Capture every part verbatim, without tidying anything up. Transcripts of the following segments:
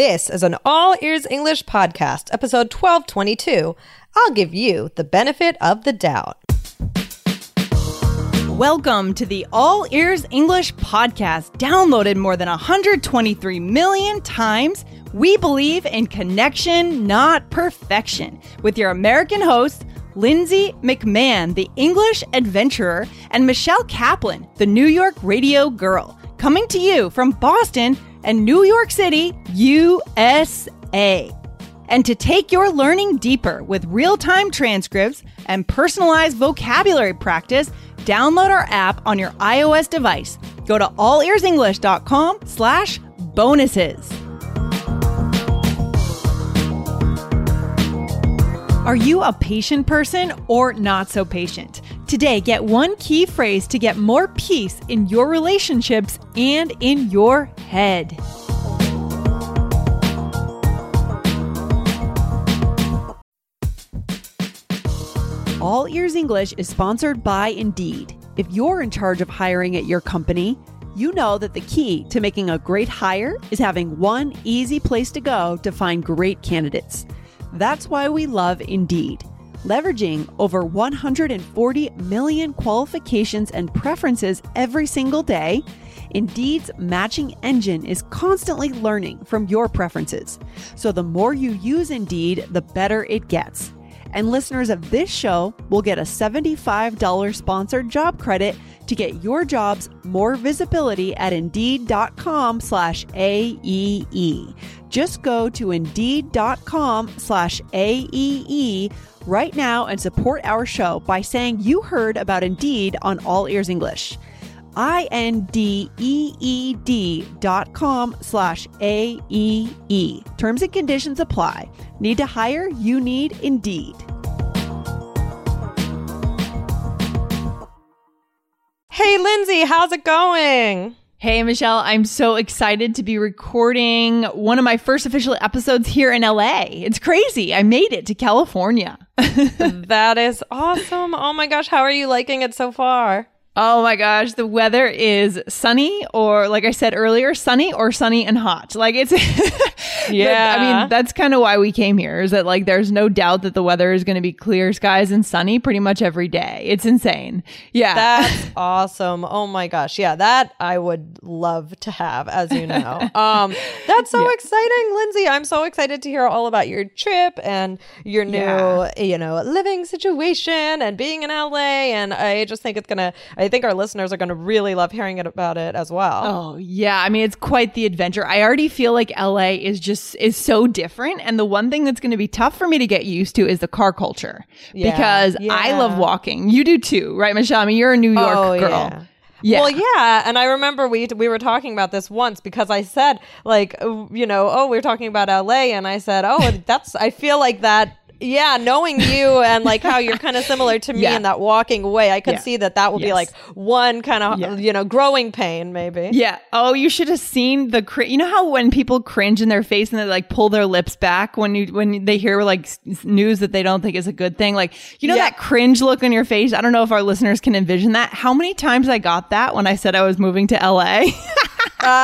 This is an All Ears English podcast, episode twelve twenty-two. I'll give you the benefit of the doubt. Welcome to the All Ears English podcast, downloaded more than one hundred twenty-three million times. We believe in connection, not perfection, with your American hosts, Lindsay McMahon, the English adventurer, and Michelle Kaplan, the New York radio girl, coming to you from Boston and New York City, U S A. And to take your learning deeper with real-time transcripts and personalized vocabulary practice, download our app on your iOS device. Go to allearsenglish.com slash bonuses. Are you a patient person or not so patient? Today, get one key phrase to get more peace in your relationships and in your head. All Ears English is sponsored by Indeed. If you're in charge of hiring at your company, you know that the key to making a great hire is having one easy place to go to find great candidates. That's why we love Indeed. Leveraging over one hundred forty million qualifications and preferences every single day, Indeed's matching engine is constantly learning from your preferences. So the more you use Indeed, the better it gets. And listeners of this show will get a seventy-five dollars sponsored job credit to get your jobs more visibility at Indeed.com slash AEE. Just go to Indeed.com slash AEE right now and support our show by saying you heard about Indeed on All Ears English. I-N-D-E-E-D dot com slash A-E-E. Terms and conditions apply. Need to hire? You need Indeed. Hey, Lindsay, how's it going? Hey, Michelle, I'm so excited to be recording one of my first official episodes here in L A. It's crazy. I made it to California. That is awesome. Oh my gosh, how are you liking it so far? Oh my gosh, the weather is sunny, or like I said earlier, sunny or sunny and hot. Like it's, yeah. I mean, that's kind of why we came here, is that like there's no doubt that the weather is going to be clear skies and sunny pretty much every day. It's insane. Yeah. That's awesome. Oh my gosh. Yeah, that I would love to have, as you know. Um, that's so yeah. exciting, Lindsay. I'm so excited to hear all about your trip and your new, yeah. you know, living situation and being in L A. And I just think it's going to, I think our listeners are going to really love hearing it about it as well. Oh, yeah. I mean, it's quite the adventure. I already feel like L A is just is so different. And the one thing that's going to be tough for me to get used to is the car culture. Yeah. Because yeah. I love walking. You do too, right, Michelle? I mean, you're a New York oh, girl. Yeah. Yeah. Well, yeah. And I remember we we were talking about this once because I said, like, you know, oh, we were talking about L A. And I said, oh, that's, I feel like that. Yeah, knowing you and like how you're kind of similar to me yeah. in that walking way, I could yeah. see that that would yes. be like one kind of, yeah. you know, growing pain maybe. Yeah. Oh, you should have seen the, cr- you know how when people cringe in their face and they like pull their lips back when you, when they hear like s- news that they don't think is a good thing? Like, you know, yeah. that cringe look on your face? I don't know if our listeners can envision that. How many times I got that when I said I was moving to L A? uh,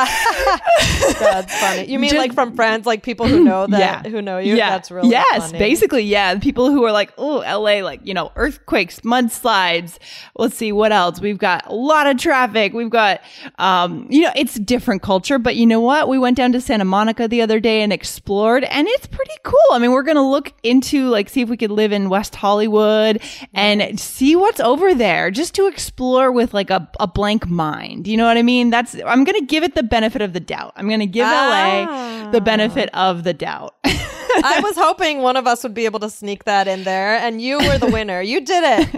that's funny. You mean Just, like from friends, like people who know that, yeah. who know you? Yeah. That's really yes, funny. Basically, yeah. People who are like, oh, L A, like, you know, earthquakes, mudslides. Let's see, what else? We've got a lot of traffic. We've got, um, you know, it's a different culture. But you know what? We went down to Santa Monica the other day and explored, and it's pretty cool. I mean, we're going to look into, like, see if we could live in West Hollywood and see what's over there, just to explore with, like, a, a blank mind. You know what I mean? That's, I'm going to give it the benefit of the doubt. I'm going to give ah. L A the benefit of the doubt. I was hoping one of us would be able to sneak that in there, and you were the winner. You did it.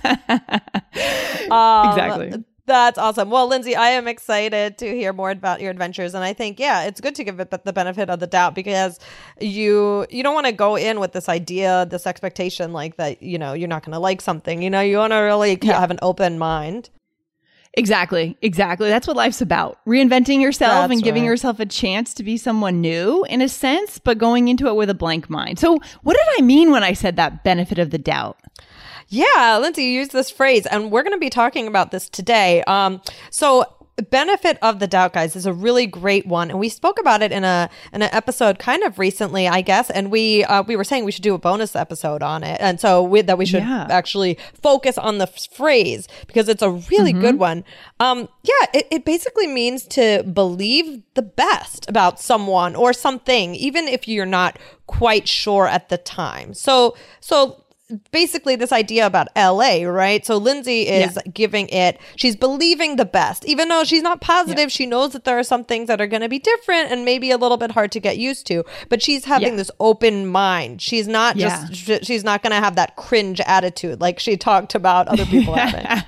um, exactly. That's awesome. Well, Lindsay, I am excited to hear more about your adventures. And I think, yeah, it's good to give it the benefit of the doubt because you you don't want to go in with this idea, this expectation like that, you know, you're not going to like something. You know, you want to really yeah. have an open mind. Exactly. Exactly. That's what life's about. Reinventing yourself That's and giving right. yourself a chance to be someone new in a sense, but going into it with a blank mind. So what did I mean when I said that benefit of the doubt? Yeah, Lindsay, you used this phrase, and we're going to be talking about this today. Um, so benefit of the doubt, guys, is a really great one, and we spoke about it in a in an episode kind of recently, I guess. And we uh, we were saying we should do a bonus episode on it, and so we, that we should yeah. actually focus on the f- phrase because it's a really mm-hmm. good one. Um, yeah, it, it basically means to believe the best about someone or something, even if you're not quite sure at the time. So so. Basically this idea about L A, right? So Lindsay is yeah. giving it, she's believing the best, even though she's not positive. Yeah. She knows that there are some things that are going to be different and maybe a little bit hard to get used to, but she's having yeah. this open mind. She's not yeah. just, she's not going to have that cringe attitude like she talked about other people having.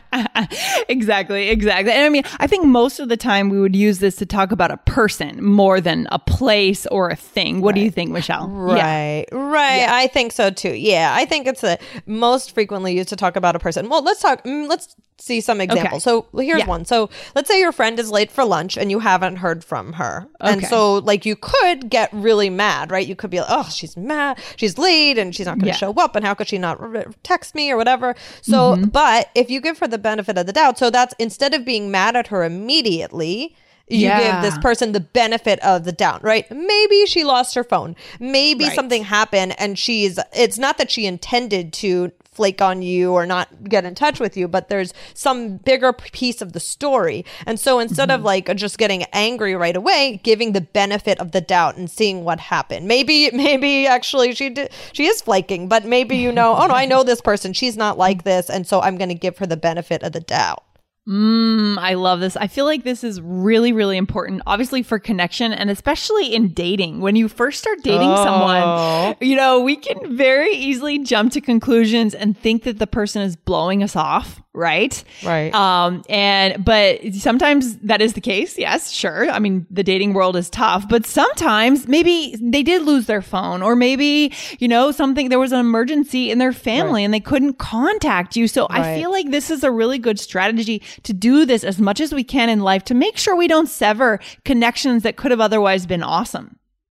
Exactly, exactly. And I mean, I think most of the time we would use this to talk about a person more than a place or a thing. What right. do you think, Michelle? Right, yeah. right. Yeah. I think so too. Yeah, I think it's a most frequently used to talk about a person. Well, let's talk, let's see some examples. Okay. So here's yeah. one. So let's say your friend is late for lunch and you haven't heard from her. Okay. And so like you could get really mad, right? You could be like, oh, she's mad. She's late and she's not going to yeah. show up. And how could she not re- text me or whatever? So, mm-hmm. but if you give her the benefit of the doubt, so that's instead of being mad at her immediately, you yeah. give this person the benefit of the doubt, right? Maybe she lost her phone. Maybe right. something happened and she's, it's not that she intended to flake on you or not get in touch with you, but there's some bigger piece of the story. And so instead mm-hmm. of like just getting angry right away, giving the benefit of the doubt and seeing what happened. Maybe, maybe actually she did, she is flaking, but maybe you know, oh no, I know this person. She's not like this. And so I'm going to give her the benefit of the doubt. Mm, I love this. I feel like this is really, really important, obviously for connection and especially in dating. When you first start dating oh. someone, you know, we can very easily jump to conclusions and think that the person is blowing us off. Right. Right. Um, and, but sometimes that is the case. Yes, sure. I mean, the dating world is tough, but sometimes maybe they did lose their phone or maybe, you know, something, there was an emergency in their family right. and they couldn't contact you. So right. I feel like this is a really good strategy to do this as much as we can in life to make sure we don't sever connections that could have otherwise been awesome.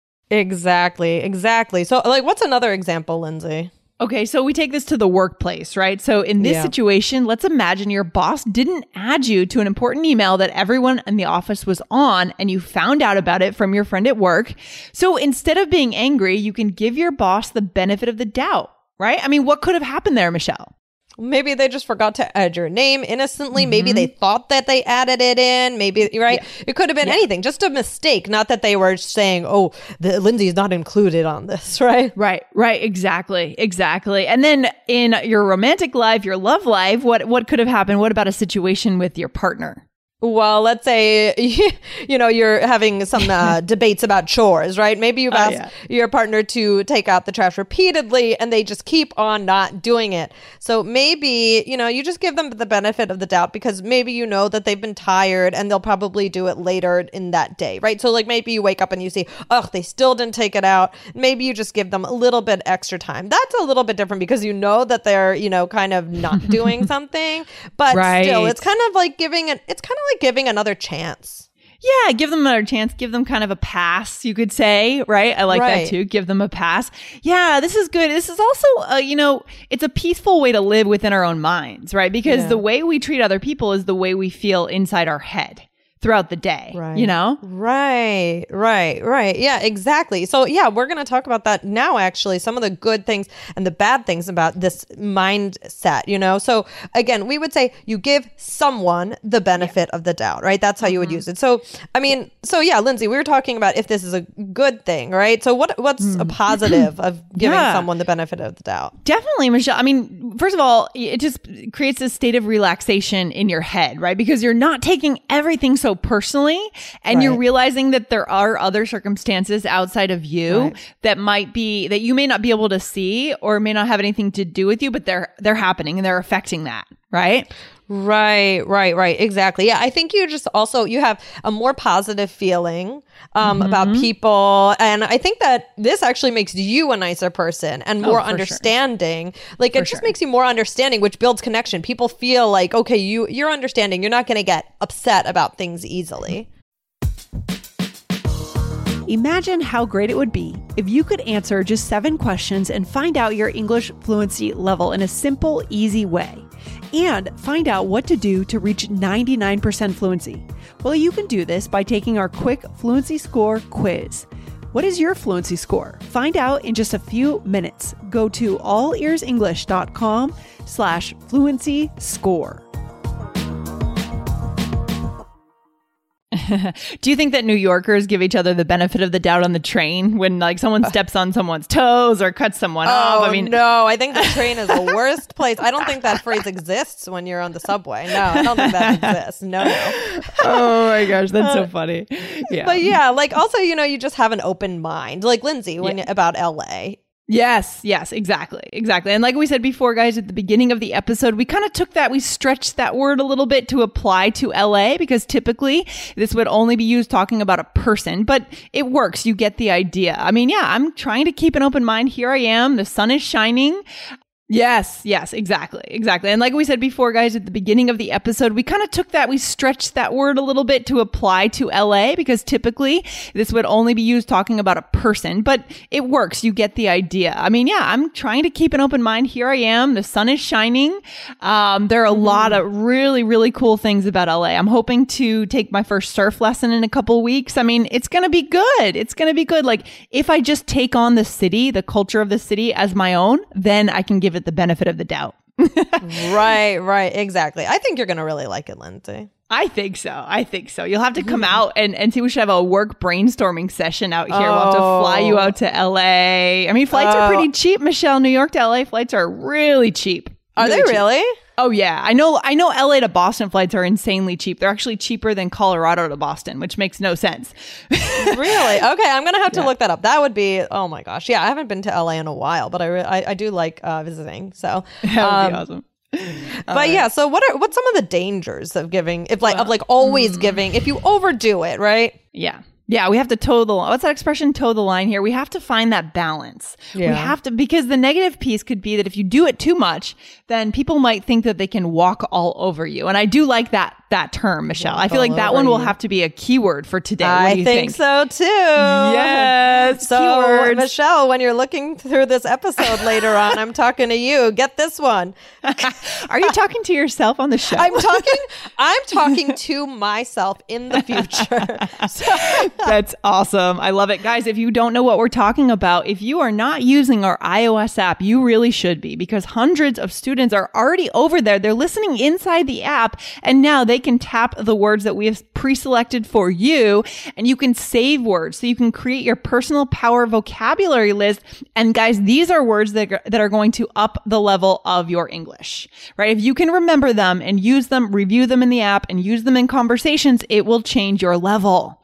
Exactly. Exactly. So like, what's another example, Lindsay? Okay, so we take this to the workplace, right? So in this yeah. situation, let's imagine your boss didn't add you to an important email that everyone in the office was on and you found out about it from your friend at work. So instead of being angry, you can give your boss the benefit of the doubt, right? I mean, what could have happened there, Michelle? Maybe they just forgot to add your name innocently. Mm-hmm. Maybe they thought that they added it in. Maybe, right? Yeah. It could have been yeah. anything, just a mistake. Not that they were saying, oh, the, Lindsay's not included on this, right? Right, right. Exactly, exactly. And then in your romantic life, your love life, what, what could have happened? What about a situation with your partner? Well, let's say, you know, you're having some uh, debates about chores, right? Maybe you've asked oh, yeah. your partner to take out the trash repeatedly and they just keep on not doing it. So maybe, you know, you just give them the benefit of the doubt because maybe you know that they've been tired and they'll probably do it later in that day, right? So like maybe you wake up and you see, oh, they still didn't take it out. Maybe you just give them a little bit extra time. That's a little bit different because you know that they're, you know, kind of not doing something, but right. still, it's kind of like giving it, it's kind of like giving another chance. Yeah, give them another chance. Give them kind of a pass, you could say, right? I like right. that too. Give them a pass. Yeah, this is good. This is also, uh, you know, it's a peaceful way to live within our own minds, right? Because yeah. the way we treat other people is the way we feel inside our head throughout the day, right. you know? Right, right, right. Yeah, exactly. So yeah, we're going to talk about that now, actually, some of the good things and the bad things about this mindset, you know? So again, we would say you give someone the benefit yeah. of the doubt, right? That's how mm-hmm. you would use it. So, I mean, so yeah, Lindsay, we were talking about if this is a good thing, right? So what what's mm. a positive of giving yeah. someone the benefit of the doubt? Definitely, Michelle. I mean, first of all, it just creates a state of relaxation in your head, right? Because you're not taking everything so personally and right. you're realizing that there are other circumstances outside of you right. that might be that you may not be able to see or may not have anything to do with you, but they're they're happening and they're affecting that, right? Right, right, right. Exactly. Yeah. I think you just also, you have a more positive feeling um, mm-hmm. about people. And I think that this actually makes you a nicer person and more oh, understanding. Sure. Like for it just sure. makes you more understanding, which builds connection. People feel like, okay, you, you're understanding. You're not going to get upset about things easily. Imagine how great it would be if you could answer just seven questions and find out your English fluency level in a simple, easy way. and find out what to do to reach ninety-nine percent fluency. Well, you can do this by taking our quick fluency score quiz. What is your fluency score? Find out in just a few minutes. Go to allearsenglish.com slash fluency score. Do you think that New Yorkers give each other the benefit of the doubt on the train when like someone steps on someone's toes or cuts someone oh, off? I mean, no, I think the train is the worst place. I don't think that phrase exists when you're on the subway. No, I don't think that exists. No, no. Oh my gosh, that's so funny. Yeah. But yeah, like also, you know, you just have an open mind. Like Lindsay, when Yeah. about L A. Yes, yes, exactly, exactly. And like we said before, guys, at the beginning of the episode, we kind of took that, we stretched that word a little bit to apply to L A because typically this would only be used talking about a person, but it works. You get the idea. I mean, yeah, I'm trying to keep an open mind. Here I am. The sun is shining. Yes, yes, exactly, exactly. And like we said before, guys, at the beginning of the episode, we kind of took that, we stretched that word a little bit to apply to L A because typically this would only be used talking about a person, but it works. You get the idea. I mean, yeah, I'm trying to keep an open mind. Here I am. The sun is shining. Um, there are a lot of really, really cool things about L A. I'm hoping to take my first surf lesson in a couple weeks. I mean, it's going to be good. It's going to be good. Like if I just take on the city, the culture of the city as my own, then I can give it the benefit of the doubt. Right, right. Exactly. I think you're going to really like it, Lindsay. I think so. I think so. You'll have to come out and, and see. We should have a work brainstorming session out here. We'll have to fly you out to L A. I mean, flights Oh. are pretty cheap, Michelle. New York to L A flights are really cheap. Are they cheap. really? Oh yeah. I know I know L A to Boston flights are insanely cheap. They're actually cheaper than Colorado to Boston, which makes no sense. Really? Okay, I'm gonna have to Yeah. look that up. That would be, oh my gosh. Yeah, I haven't been to L A in a while, but I re- I, I do like uh, visiting. So, That would um, be awesome. but yeah. So what are what's some of the dangers of giving? If like of like always giving, if you overdo it, right? Yeah. Yeah, we have to toe the line. What's that expression? Toe the line here. We have to find that balance. Yeah. We have to, because the negative piece could be that if you do it too much, then people might think that they can walk all over you. And I do like that that term, Michelle. Walk I feel like all that over one will you. have to be a keyword for today. What do I you think, so too. Yes, So keywords. Michelle, when you're looking through this episode later on, I'm talking to you. Get this one. Are you talking to yourself on the show? I'm talking. I'm talking to myself in the future. So, That's awesome. I love it. Guys, if you don't know what we're talking about, if you are not using our iOS app, you really should be, because hundreds of students are already over there. They're listening inside the app, and now they can tap the words that we have pre-selected for you, and you can save words so you can create your personal power vocabulary list. And guys, these are words that are, that are going to up the level of your English, right? If you can remember them and use them, review them in the app and use them in conversations, it will change your level.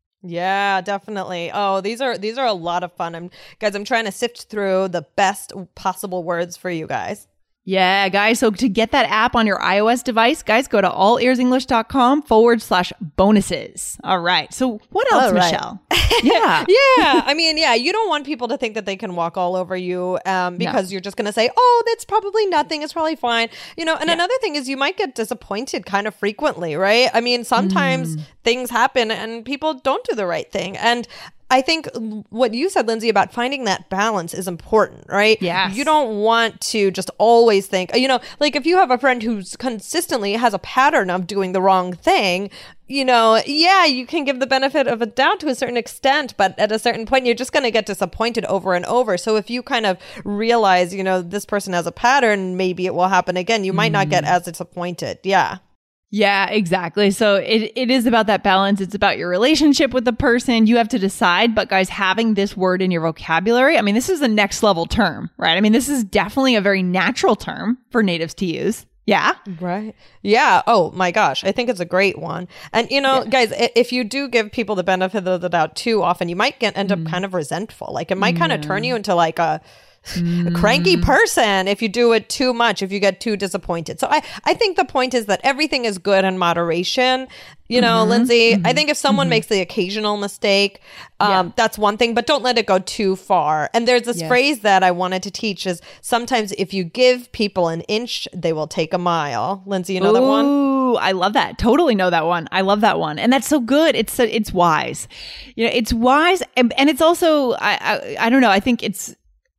yeah, definitely. Oh, these are these are a lot of fun. I'm guys. I'm trying to sift through the best possible words for you guys. Yeah, guys. So to get that app on your iOS device, guys, go to allearsenglish.com forward slash bonuses. All right. So what else, All right. Michelle? Yeah. Yeah, I mean, yeah, you don't want people to think that they can walk all over you um, because you're just going to say, oh, that's probably nothing. It's probably fine. You know, and Yeah. another thing is you might get disappointed kind of frequently, right? I mean, sometimes things happen and people don't do the right thing. And I think what you said, Lindsay, about finding that balance is important, right? Yes. You don't want to just always think, you know, like if you have a friend who's consistently has a pattern of doing the wrong thing, you know, yeah, you can give the benefit of a doubt to a certain extent, but at a certain point, you're just going to get disappointed over and over. So if you kind of realize, you know, this person has a pattern, maybe it will happen again, you might not get as disappointed. Yeah. Yeah, exactly. So it, it is about that balance. It's about your relationship with the person. You have to decide. But guys, having this word in your vocabulary, I mean, this is the next level term, right? I mean, this is definitely a very natural term for natives to use. Yeah. Right. Yeah. Oh my gosh. I think it's a great one. And you know, Yeah. guys, i- if you do give people the benefit of the doubt too often, you might get end up kind of resentful. Like it might kind of turn you into like a, a cranky person if you do it too much, if you get too disappointed. So I, I think the point is that everything is good in moderation. You know, Lindsay, I think if someone makes the occasional mistake, um, Yeah. that's one thing, but don't let it go too far. And there's this Yes. phrase that I wanted to teach is sometimes if you give people an inch, they will take a mile. Lindsay, you know that one? Ooh, I love that. Totally know that one. I love that one. And that's so good. It's so, it's wise. You know, it's wise. And, and it's also, I, I, I don't know. I think it's,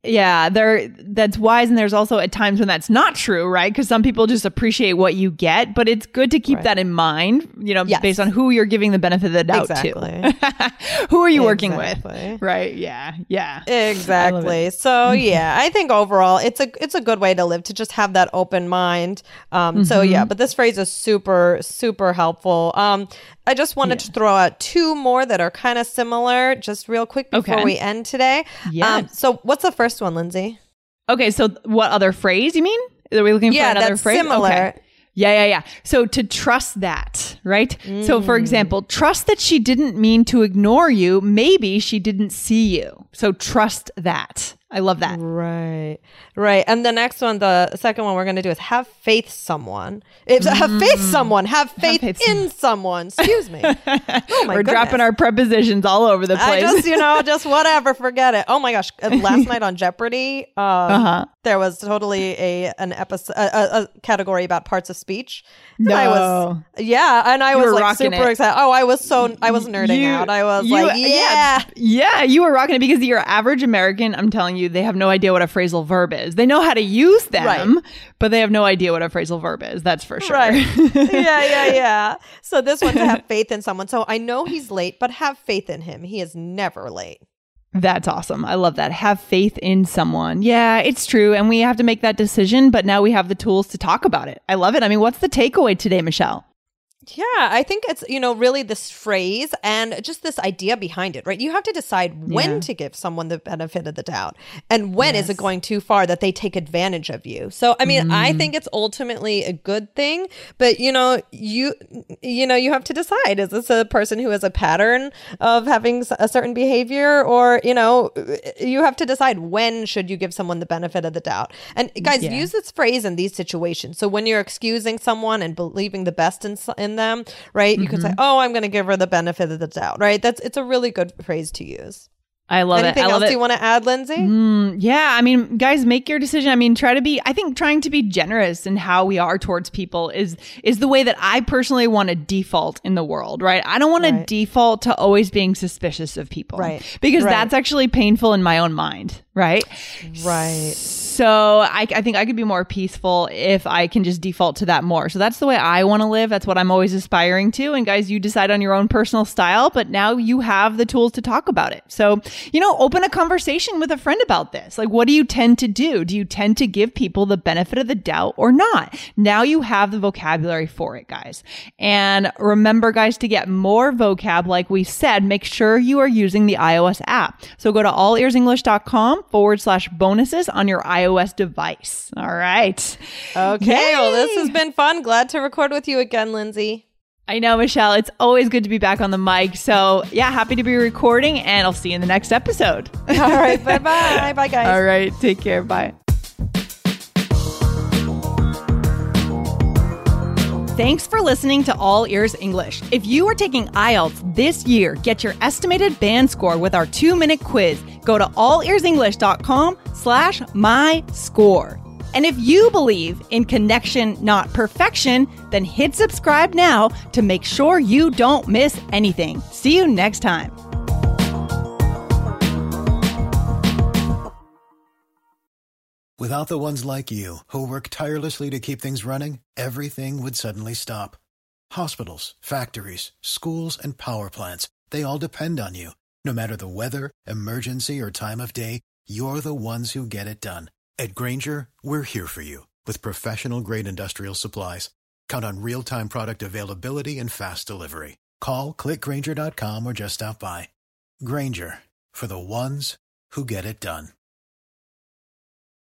Yeah, there that's wise. And there's also at times when that's not true, right? Because some people just appreciate what you get, but it's good to keep right. that in mind, you know, yes. based on who you're giving the benefit of the doubt exactly. to. Who are you exactly. working with? Right. Yeah. Yeah. Exactly. So yeah, I think overall it's a it's a good way to live, to just have that open mind. Um, mm-hmm. So yeah, but this phrase is super, super helpful. Um, I just wanted yeah. to throw out two more that are kind of similar, just real quick before okay. we end today. Yeah. Um, so what's the first one, Lindsay? Okay. So what other phrase you mean? Are we looking yeah, for another that's phrase? Similar. Okay. Yeah, yeah, yeah. So to trust that, right? Mm. So for example, trust that she didn't mean to ignore you. Maybe she didn't see you. So trust that. I love that. Right. Right. And the next one, the second one we're going to do is have faith someone. If, mm. Have faith someone. Have faith, have faith in someone. Excuse me. Oh my We're goodness. dropping our prepositions all over the place. I just, you know, just whatever. Forget it. Oh my gosh. Last night on Jeopardy, um, uh-huh. there was totally a an episode, a, a category about parts of speech. And no. I was, yeah. And I you was like super it. excited. Oh, I was so, I was nerding you, out. I was you, like, yeah. yeah. Yeah. You were rocking it because your average American, I'm telling you, they have no idea what a phrasal verb is. They know how to use them, right. but they have no idea what a phrasal verb is. That's for sure. Right. Yeah, yeah, yeah. So this one, to have faith in someone. So I know he's late, but have faith in him. He is never late. That's awesome. I love that. Have faith in someone. Yeah, it's true. And we have to make that decision, but now we have the tools to talk about it. I love it. I mean, what's the takeaway today, Michelle? Yeah, I think it's, you know, really this phrase and just this idea behind it, right? You have to decide when yeah. to give someone the benefit of the doubt and when yes. is it going too far that they take advantage of you. So, I mean, mm. I think it's ultimately a good thing, but you know, you, you know, you have to decide, is this a person who has a pattern of having a certain behavior, or, you know, you have to decide when should you give someone the benefit of the doubt. And guys, yeah. use this phrase in these situations. So when you're excusing someone and believing the best in, in them, right? You mm-hmm. can say, oh, I'm going to give her the benefit of the doubt, right? That's, it's a really good phrase to use. I love Anything it. I love else it. you want to add, Lindsay? Mm, yeah. I mean, guys, make your decision. I mean, try to be, I think trying to be generous in how we are towards people is, is the way that I personally want to default in the world, right? I don't want right. to default to always being suspicious of people, right? Because right. that's actually painful in my own mind, right? Right. So I, I think I could be more peaceful if I can just default to that more. So that's the way I want to live. That's what I'm always aspiring to. And guys, you decide on your own personal style, but now you have the tools to talk about it. So, you know, open a conversation with a friend about this. Like, what do you tend to do? Do you tend to give people the benefit of the doubt or not? Now you have the vocabulary for it, guys. And remember, guys, to get more vocab, like we said, make sure you are using the iOS app. So go to allearsenglish.com forward slash bonuses on your iOS device. All right. Okay. Yay! Well, this has been fun. Glad to record with you again, Lindsay. I know, Michelle. It's always good to be back on the mic. So yeah, happy to be recording, and I'll see you in the next episode. All right. Bye-bye. Bye, guys. All right. Take care. Bye. Thanks for listening to All Ears English. If you are taking I E L T S this year, get your estimated band score with our two-minute quiz. Go to allearsenglish.com slash my score. And if you believe in connection, not perfection, then hit subscribe now to make sure you don't miss anything. See you next time. Without the ones like you, who work tirelessly to keep things running, everything would suddenly stop. Hospitals, factories, schools, and power plants, they all depend on you. No matter the weather, emergency, or time of day, you're the ones who get it done. At Grainger, we're here for you with professional-grade industrial supplies. Count on real-time product availability and fast delivery. Call, click Grainger dot com, or just stop by. Grainger, for the ones who get it done.